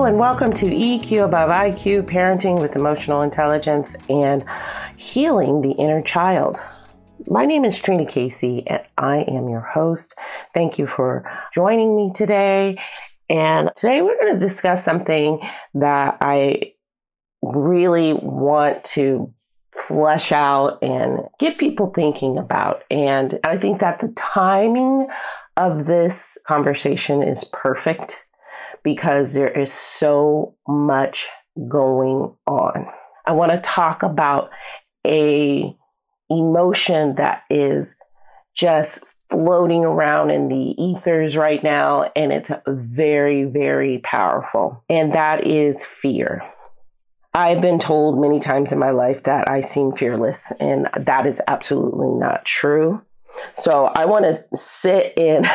and welcome to EQ Above IQ, Parenting with Emotional Intelligence and Healing the Inner Child. My name is Trina Casey, and I am your host. Thank you for joining me today. And today we're going to discuss something that I really want to flesh out and get people thinking about. And I think that the timing of this conversation is perfect because there is so much going on. I want to talk about a emotion that is just floating around in the ethers right now, and it's very, very powerful, and that is fear. I've been told many times in my life that I seem fearless, and that is absolutely not true. So I want to sit and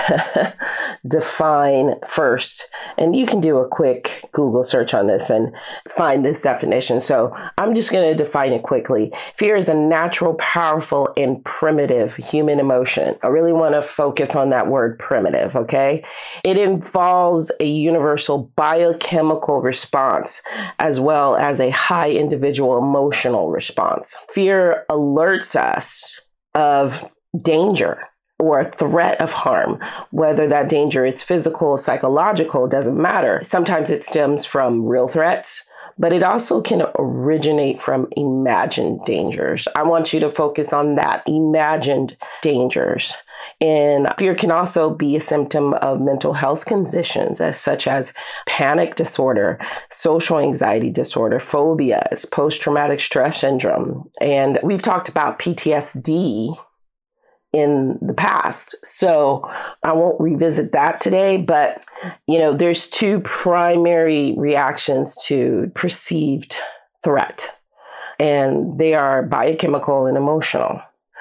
define first, and you can do a quick Google search on this and find this definition. So I'm just going to define it quickly. Fear is a natural, powerful, and primitive human emotion. I really want to focus on that word primitive, okay? It involves a universal biochemical response as well as a high individual emotional response. Fear alerts us of danger or a threat of harm, whether that danger is physical, psychological, doesn't matter. Sometimes it stems from real threats, but it also can originate from imagined dangers. I want you to focus on that, imagined dangers. And fear can also be a symptom of mental health conditions such as panic disorder, social anxiety disorder, phobias, post-traumatic stress syndrome. And we've talked about PTSD in the past. So I won't revisit that today, but there's two primary reactions to perceived threat, and they are biochemical and emotional.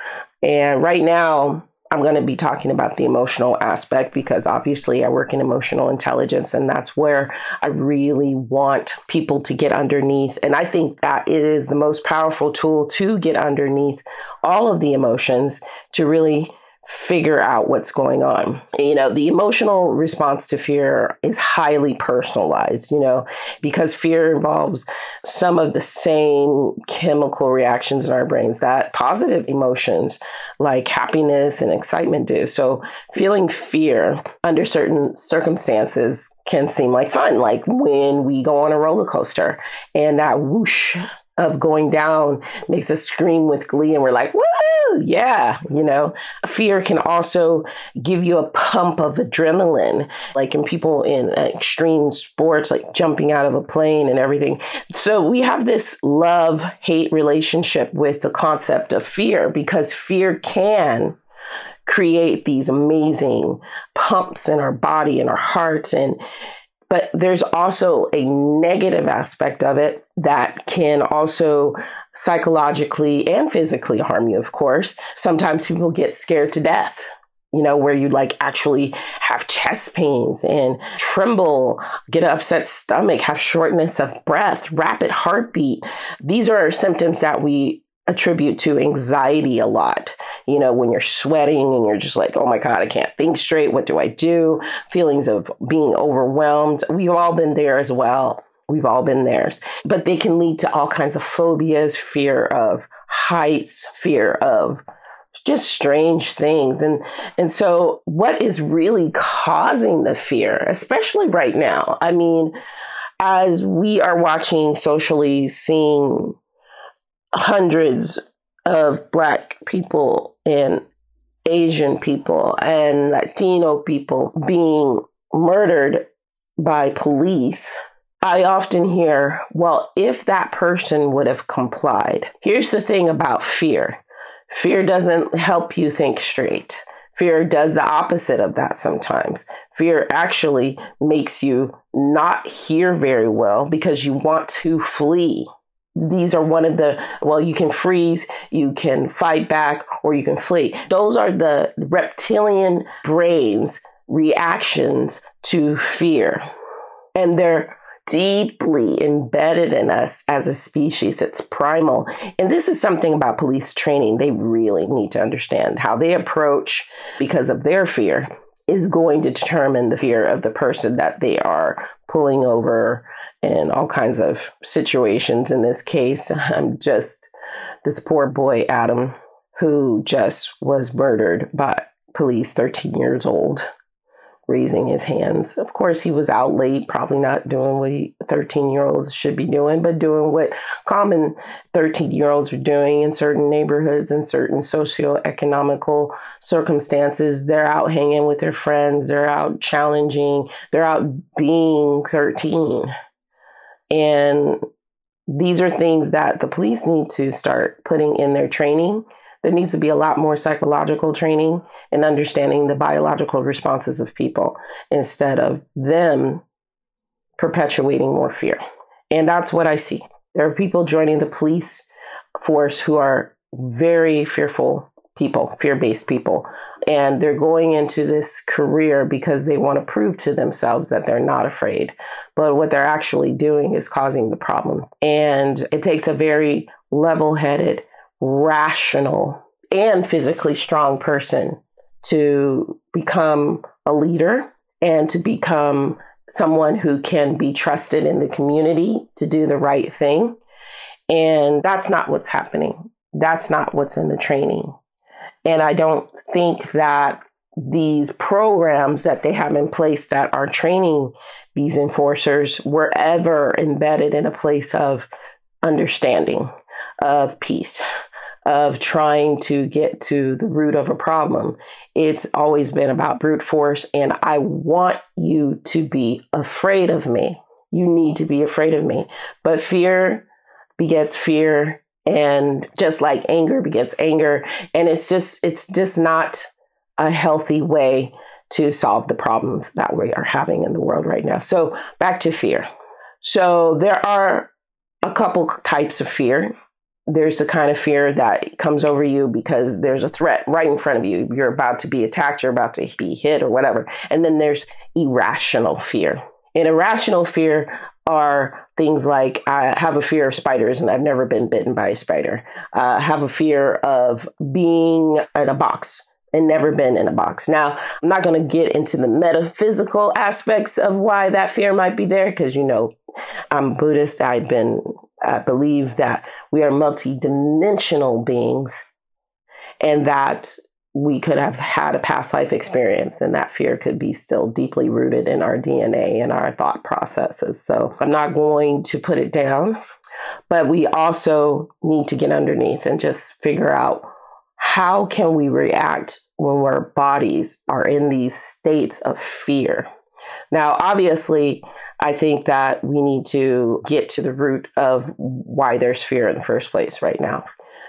And right now, I'm going to be talking about the emotional aspect because obviously I work in emotional intelligence, and that's where I really want people to get underneath. And I think that it is the most powerful tool to get underneath all of the emotions to really figure out what's going on. The emotional response to fear is highly personalized, because fear involves some of the same chemical reactions in our brains that positive emotions like happiness and excitement do. So feeling fear under certain circumstances can seem like fun, like when we go on a roller coaster and that whoosh of going down makes us scream with glee and we're like, woo, yeah, Fear can also give you a pump of adrenaline, like in people in extreme sports, like jumping out of a plane and everything. So we have this love-hate relationship with the concept of fear because fear can create these amazing pumps in our body and our hearts, but there's also a negative aspect of it that can also psychologically and physically harm you, of course. Sometimes people get scared to death, where you actually have chest pains and tremble, get an upset stomach, have shortness of breath, rapid heartbeat. These are symptoms that we attribute to anxiety a lot. When you're sweating and you're just like, oh my God, I can't think straight. What do I do? Feelings of being overwhelmed. We've all been there as well. We've all been there. But they can lead to all kinds of phobias, fear of heights, fear of just strange things. And so what is really causing the fear, especially right now? I mean, as we are watching socially, seeing hundreds of Black people and Asian people and Latino people being murdered by police, I often hear, well, if that person would have complied. Here's the thing about fear. Fear doesn't help you think straight. Fear does the opposite of that sometimes. Fear actually makes you not hear very well because you want to flee. These are one of you can freeze, you can fight back, or you can flee. Those are the reptilian brain's reactions to fear. And they're deeply embedded in us as a species. It's primal. And this is something about police training. They really need to understand how they approach, because of their fear, is going to determine the fear of the person that they are pulling over and all kinds of situations. In this case, I'm just this poor boy, Adam, who just was murdered by police, 13 years old, raising his hands. Of course, he was out late, probably not doing what 13-year-olds should be doing, but doing what common 13-year-olds are doing in certain neighborhoods and certain socioeconomical circumstances. They're out hanging with their friends. They're out challenging. They're out being 13. And these are things that the police need to start putting in their training. There needs to be a lot more psychological training and understanding the biological responses of people instead of them perpetuating more fear. And that's what I see. There are people joining the police force who are very fearful people, fear-based people. And they're going into this career because they want to prove to themselves that they're not afraid. But what they're actually doing is causing the problem. And it takes a very level-headed, rational, and physically strong person to become a leader and to become someone who can be trusted in the community to do the right thing. And that's not what's happening. That's not what's in the training. And I don't think that these programs that they have in place that are training these enforcers were ever embedded in a place of understanding, of peace, of trying to get to the root of a problem. It's always been about brute force, and I want you to be afraid of me. You need to be afraid of me. But fear begets fear, and just like anger begets anger, and it's just not a healthy way to solve the problems that we are having in the world right now. So back to fear. So there are a couple types of fear. There's the kind of fear that comes over you because there's a threat right in front of you. You're about to be attacked, you're about to be hit or whatever. And then there's irrational fear. And irrational fear are things like, I have a fear of spiders and I've never been bitten by a spider. I have a fear of being in a box and never been in a box. Now, I'm not going to get into the metaphysical aspects of why that fear might be there because, I'm Buddhist. I believe that we are multidimensional beings and that we could have had a past life experience, and that fear could be still deeply rooted in our DNA and our thought processes. So I'm not going to put it down, but we also need to get underneath and just figure out how can we react when our bodies are in these states of fear. Now, obviously, I think that we need to get to the root of why there's fear in the first place right now.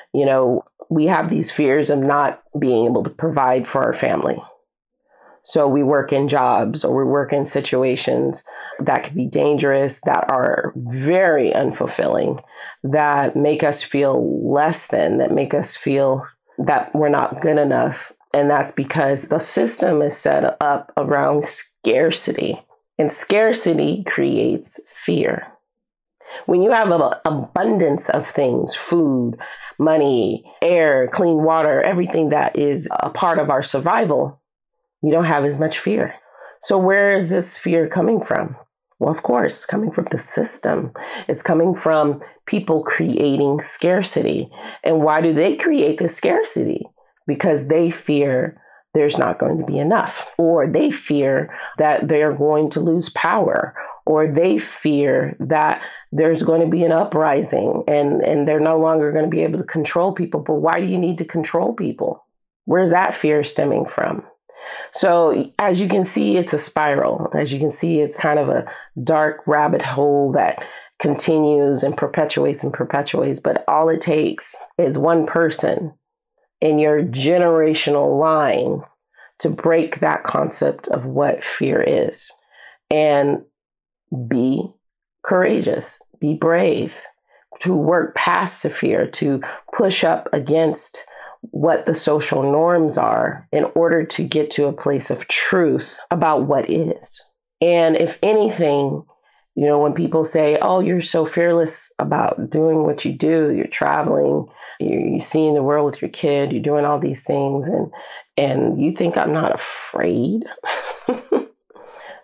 We have these fears of not being able to provide for our family. So we work in jobs or we work in situations that could be dangerous, that are very unfulfilling, that make us feel less than, that make us feel that we're not good enough. And that's because the system is set up around scarcity. And scarcity creates fear. When you have an abundance of things, food, money, air, clean water, everything that is a part of our survival, we don't have as much fear. So where is this fear coming from? Well, of course, it's coming from the system. It's coming from people creating scarcity. And why do they create the scarcity? Because they fear there's not going to be enough, or they fear that they're going to lose power, or they fear that there's going to be an uprising and they're no longer going to be able to control people. But why do you need to control people? Where's that fear stemming from? So as you can see, it's a spiral. As you can see, it's kind of a dark rabbit hole that continues and perpetuates. But all it takes is one person in your generational line to break that concept of what fear is and be courageous, be brave, to work past the fear, to push up against what the social norms are in order to get to a place of truth about what is. And if anything, when people say, oh, you're so fearless about doing what you do, you're traveling, you're seeing the world with your kid, you're doing all these things, and you think I'm not afraid?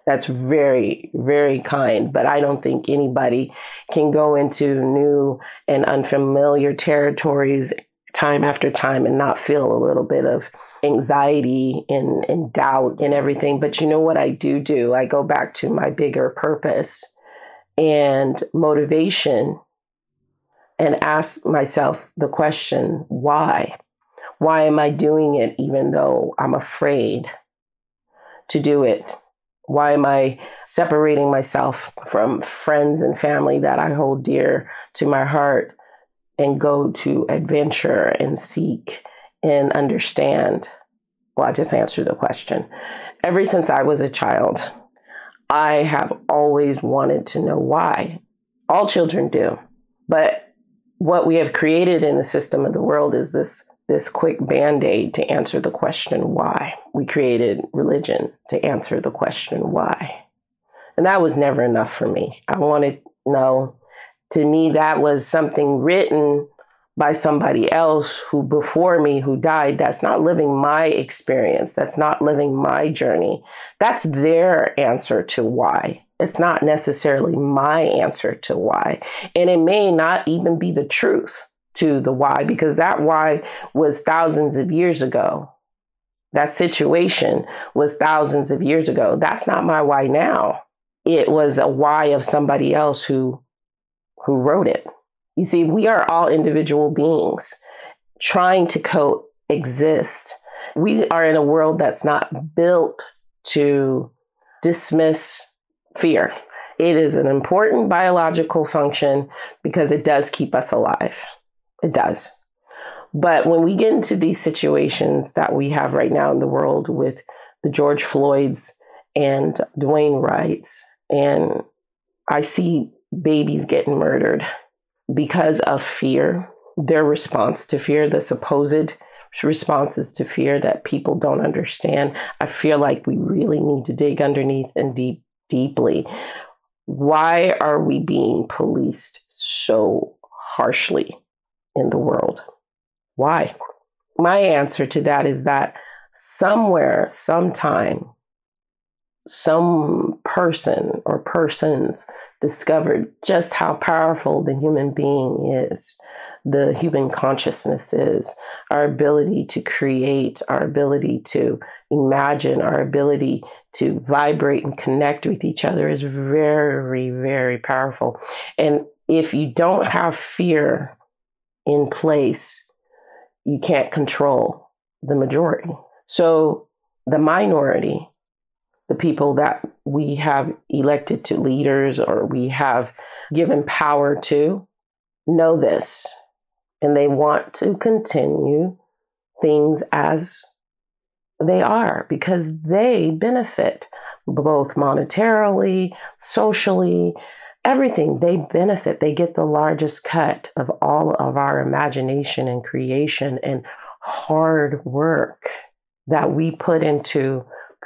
That's very, very kind, but I don't think anybody can go into new and unfamiliar territories time after time and not feel a little bit of anxiety and doubt and everything. But you know what I do? I go back to my bigger purpose and motivation and ask myself the question, why? Why am I doing it even though I'm afraid to do it? Why am I separating myself from friends and family that I hold dear to my heart and go to adventure and seek and understand? Well, I just answered the question. Ever since I was a child, I have always wanted to know why. All children do. But what we have created in the system of the world is this quick Band-Aid to answer the question why. We created religion to answer the question why. And that was never enough for me. To me, that was something written by somebody else who before me who died. That's not living my experience. That's not living my journey. That's their answer to why. It's not necessarily my answer to why. And it may not even be the truth to the why, because that why was thousands of years ago. That situation was thousands of years ago. That's not my why now. It was a why of somebody else who wrote it. You see, we are all individual beings trying to coexist. We are in a world that's not built to dismiss fear. It is an important biological function because it does keep us alive. It does. But when we get into these situations that we have right now in the world with the George Floyds and Dwayne Wrights, and I see babies getting murdered because of fear, their response to fear, the supposed responses to fear that people don't understand, I feel like we really need to dig underneath and deeply. Why are we being policed so harshly in the world? Why? My answer to that is that somewhere, sometime, some person or persons discovered just how powerful the human being is, the human consciousness is, our ability to create, our ability to imagine, our ability to vibrate and connect with each other is very, very powerful. And if you don't have fear in place, you can't control the majority. So the minority, the people that we have elected to leaders or we have given power to, know this, and they want to continue things as they are because they benefit both monetarily, socially, everything. They benefit. They get the largest cut of all of our imagination and creation and hard work that we put into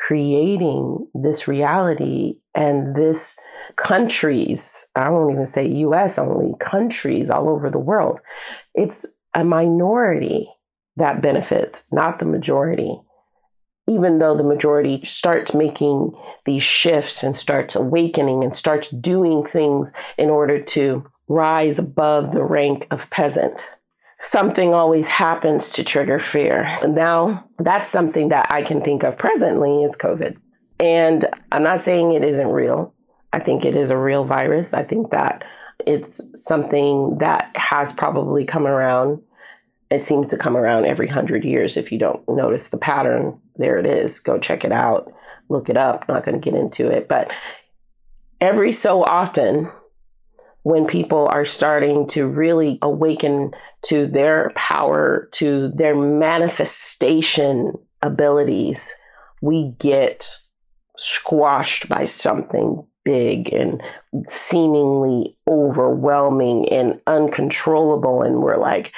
creating this reality and this countries, I won't even say US only, countries all over the world. It's a minority that benefits, not the majority. Even though the majority starts making these shifts and starts awakening and starts doing things in order to rise above the rank of peasant, something always happens to trigger fear. And now that's something that I can think of presently is COVID. And I'm not saying it isn't real. I think it is a real virus. I think that it's something that has probably come around. It seems to come around every 100 years. If you don't notice the pattern, there it is. Go check it out. Look it up. I'm not going to get into it. But every so often, when people are starting to really awaken to their power, to their manifestation abilities, we get squashed by something big and seemingly overwhelming and uncontrollable. And we're like,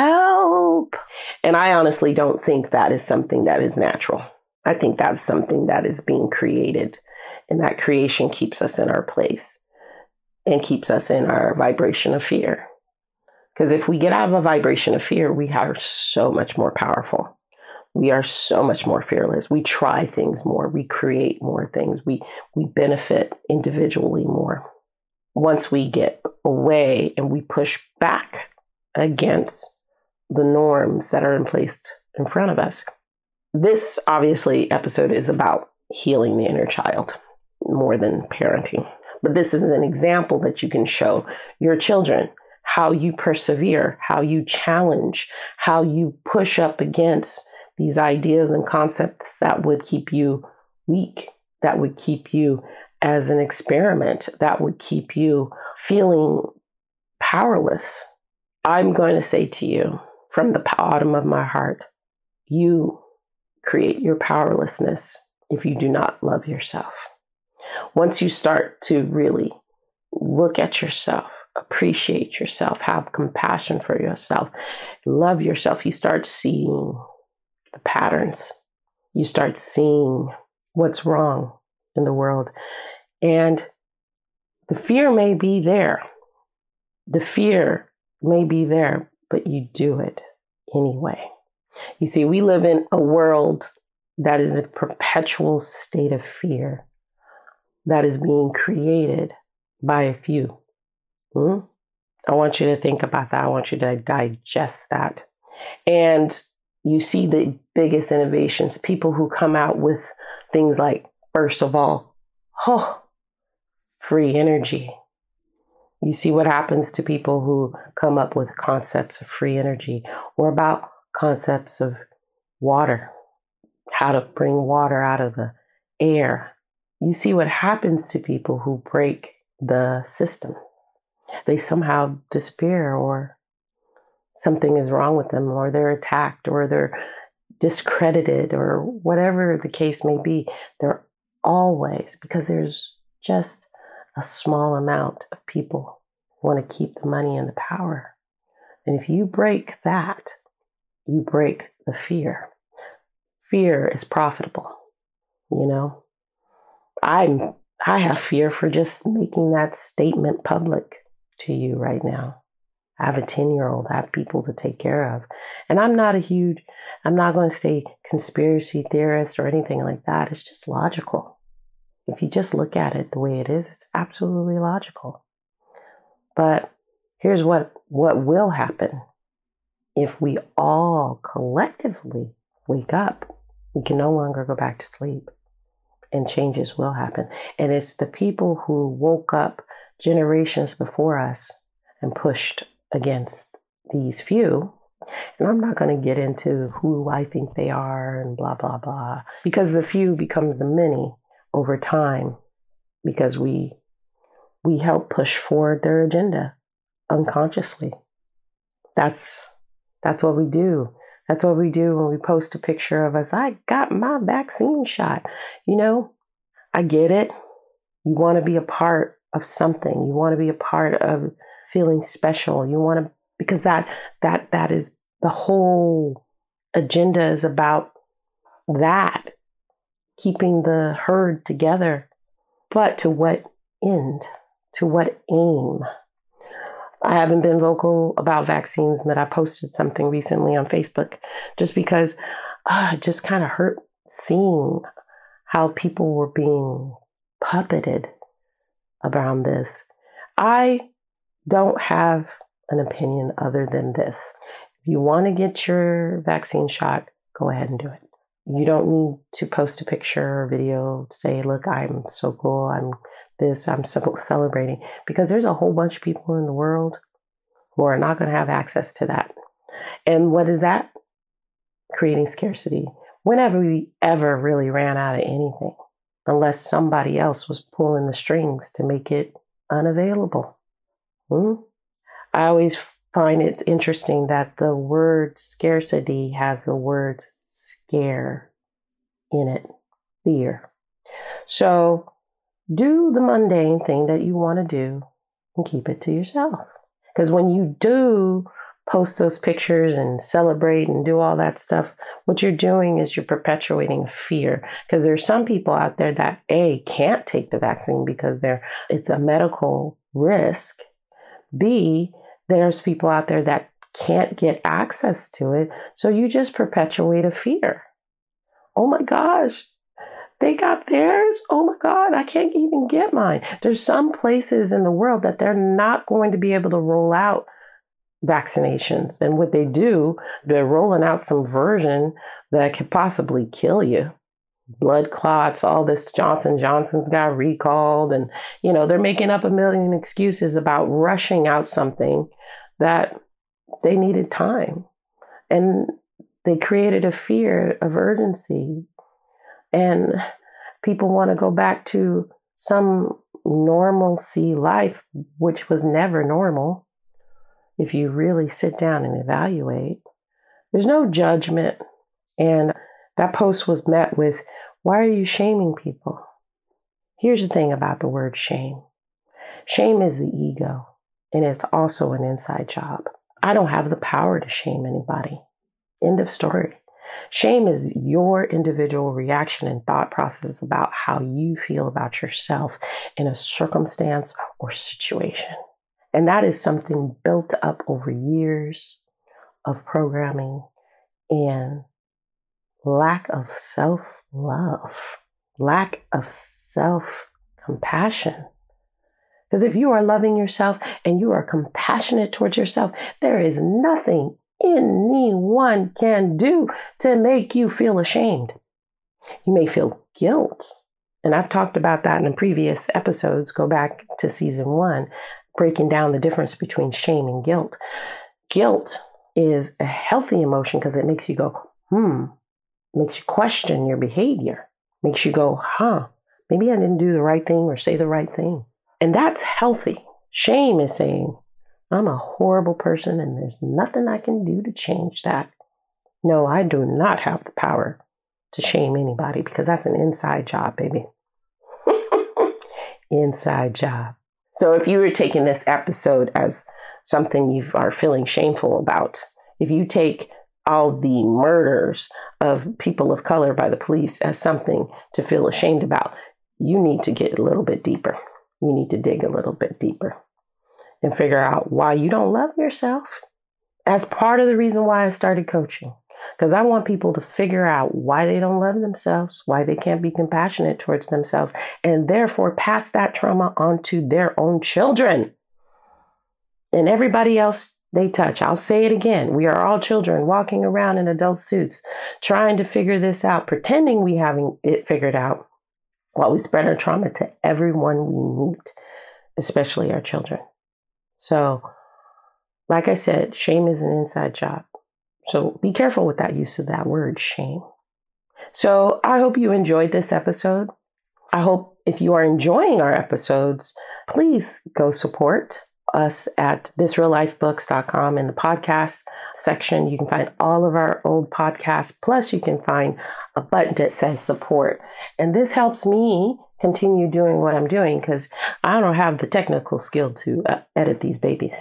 help. And I honestly don't think that is something that is natural. I think that's something that is being created. And that creation keeps us in our place and keeps us in our vibration of fear. Because if we get out of a vibration of fear, we are so much more powerful. We are so much more fearless. We try things more. We create more things. We benefit individually more. Once we get away and we push back against the norms that are in place in front of us. This obviously episode is about healing the inner child more than parenting. But this is an example that you can show your children how you persevere, how you challenge, how you push up against these ideas and concepts that would keep you weak, that would keep you as an experiment, that would keep you feeling powerless. I'm going to say to you from the bottom of my heart, you create your powerlessness if you do not love yourself. Once you start to really look at yourself, appreciate yourself, have compassion for yourself, love yourself, you start seeing the patterns. You start seeing what's wrong in the world. And the fear may be there. The fear may be there, but you do it anyway. You see, we live in a world that is a perpetual state of fear that is being created by a few. I want you to think about that. I want you to digest that. And you see the biggest innovations, people who come out with things like, first of all, free energy. You see what happens to people who come up with concepts of free energy or about concepts of water, how to bring water out of the air. You see what happens to people who break the system. They somehow disappear, or something is wrong with them, or they're attacked, or they're discredited, or whatever the case may be. They're always, because there's just a small amount of people who want to keep the money and the power. And if you break that, you break the fear. Fear is profitable, you know. I have fear for just making that statement public to you right now. I have a 10-year-old. I have people to take care of. And I'm not going to say conspiracy theorist or anything like that. It's just logical. If you just look at it the way it is, it's absolutely logical. But here's what will happen. If we all collectively wake up, we can no longer go back to sleep, and changes will happen. And it's the people who woke up generations before us and pushed against these few. And I'm not going to get into who I think they are and blah, blah, blah, because the few becomes the many over time, because we help push forward their agenda unconsciously. That's what we do. That's what we do when we post a picture of us. I got my vaccine shot. You know, I get it. You want to be a part of something. You want to be a part of feeling special. You want to, because that is the whole agenda, is about that, keeping the herd together. But to what end? To what aim? I haven't been vocal about vaccines, but I posted something recently on Facebook just because it just kind of hurt seeing how people were being puppeted around this. I don't have an opinion other than this. If you want to get your vaccine shot, go ahead and do it. You don't need to post a picture or video, say, look, I'm so cool, I'm so celebrating, because there's a whole bunch of people in the world who are not going to have access to that. And what is that? Creating scarcity. Whenever we ever really ran out of anything, unless somebody else was pulling the strings to make it unavailable. I always find it interesting that the word scarcity has the word scare in it, fear. So do the mundane thing that you want to do and keep it to yourself. Because when you do post those pictures and celebrate and do all that stuff, what you're doing is you're perpetuating fear. Because there's some people out there that A, can't take the vaccine because it's a medical risk. B, there's people out there that can't get access to it. So you just perpetuate a fear. Oh my gosh, they got theirs. Oh my God, I can't even get mine. There's some places in the world that they're not going to be able to roll out vaccinations. And what they do, they're rolling out some version that could possibly kill you. Blood clots, all this Johnson Johnson's got recalled. And, they're making up a million excuses about rushing out something that they needed time. And they created a fear of urgency. And people want to go back to some normalcy life, which was never normal. If you really sit down and evaluate, there's no judgment. And that post was met with, why are you shaming people? Here's the thing about the word shame. Shame is the ego, and it's also an inside job. I don't have the power to shame anybody. End of story. Shame is your individual reaction and thought process about how you feel about yourself in a circumstance or situation. And that is something built up over years of programming and lack of self-love, lack of self-compassion. Because if you are loving yourself and you are compassionate towards yourself, there is nothing anyone can do to make you feel ashamed. You may feel guilt. And I've talked about that in previous episodes. Go back to season 1, breaking down the difference between shame and guilt. Guilt is a healthy emotion because it makes you go, makes you question your behavior, makes you go, maybe I didn't do the right thing or say the right thing. And that's healthy. Shame is saying, I'm a horrible person and there's nothing I can do to change that. No, I do not have the power to shame anybody because that's an inside job, baby. Inside job. So if you were taking this episode as something you are feeling shameful about, if you take all the murders of people of color by the police as something to feel ashamed about, you need to get a little bit deeper. You need to dig a little bit deeper and figure out why you don't love yourself. As part of the reason why I started coaching, because I want people to figure out why they don't love themselves, why they can't be compassionate towards themselves, and therefore pass that trauma onto their own children and everybody else they touch. I'll say it again. We are all children walking around in adult suits, trying to figure this out, pretending we haven't it figured out, while we spread our trauma to everyone we meet, especially our children. So, like I said, shame is an inside job. So be careful with that use of that word, shame. So I hope you enjoyed this episode. I hope if you are enjoying our episodes, please go support us at thisreallifebooks.com. In the podcast section, you can find all of our old podcasts. Plus, you can find a button that says support. And this helps me continue doing what I'm doing because I don't have the technical skill to edit these babies.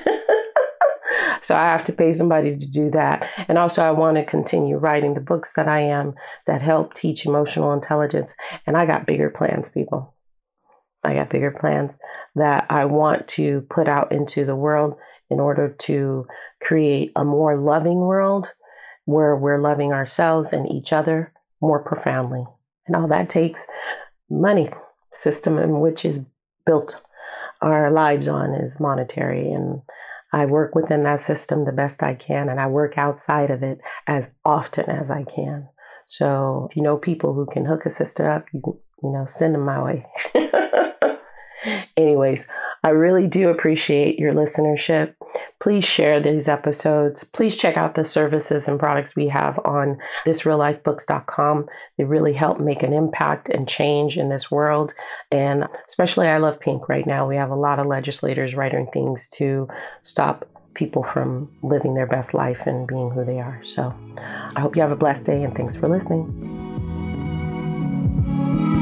So I have to pay somebody to do that. And also I want to continue writing the books that I am that help teach emotional intelligence. And I got bigger plans, people. I got bigger plans that I want to put out into the world in order to create a more loving world where we're loving ourselves and each other more profoundly. And all that takes money. System in which is built our lives on is monetary, and I work within that system the best I can, and I work outside of it as often as I can. So if you know people who can hook a sister up, you send them my way. Anyways, I really do appreciate your listenership. Please share these episodes. Please check out the services and products we have on thisreallifebooks.com. They really help make an impact and change in this world. And especially I Love Pink right now. We have a lot of legislators writing things to stop people from living their best life and being who they are. So I hope you have a blessed day and thanks for listening.